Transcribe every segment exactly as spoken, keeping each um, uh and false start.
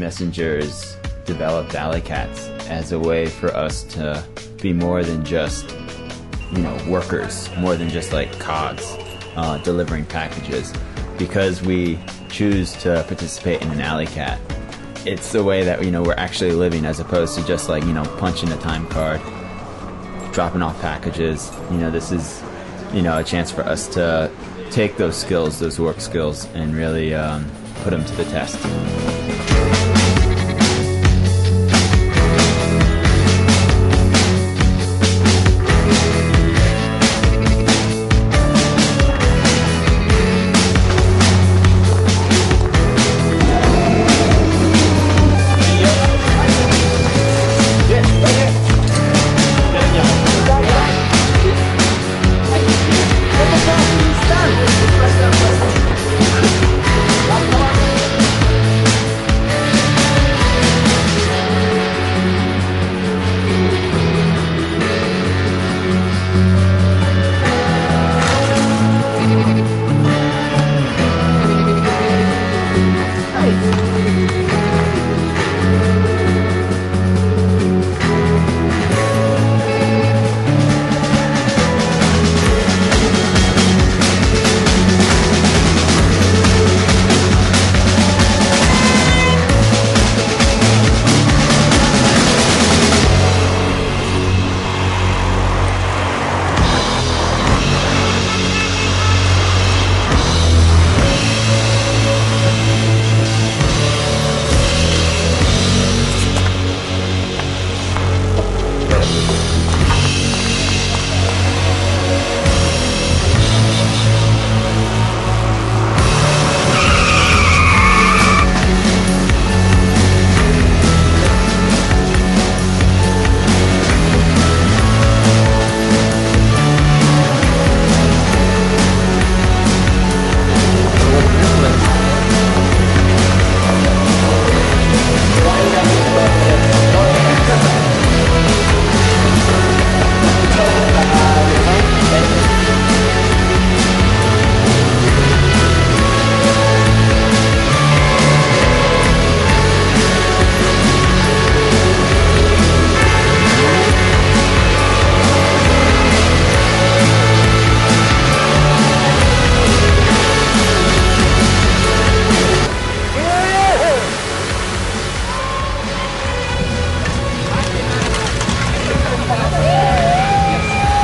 Messengers developed Alley Cats as a way for us to be more than just, you know, workers, more than just like cogs uh, delivering packages. Because we choose to participate in an Alley Cat, it's the way that, you know, we're actually living, as opposed to just like, you know, punching a time card, dropping off packages. You know, this is, you know, a chance for us to take those skills, those work skills, and really um, put them to the test.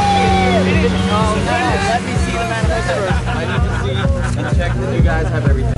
Let me see the manifest first. I need to see and check that you guys have everything.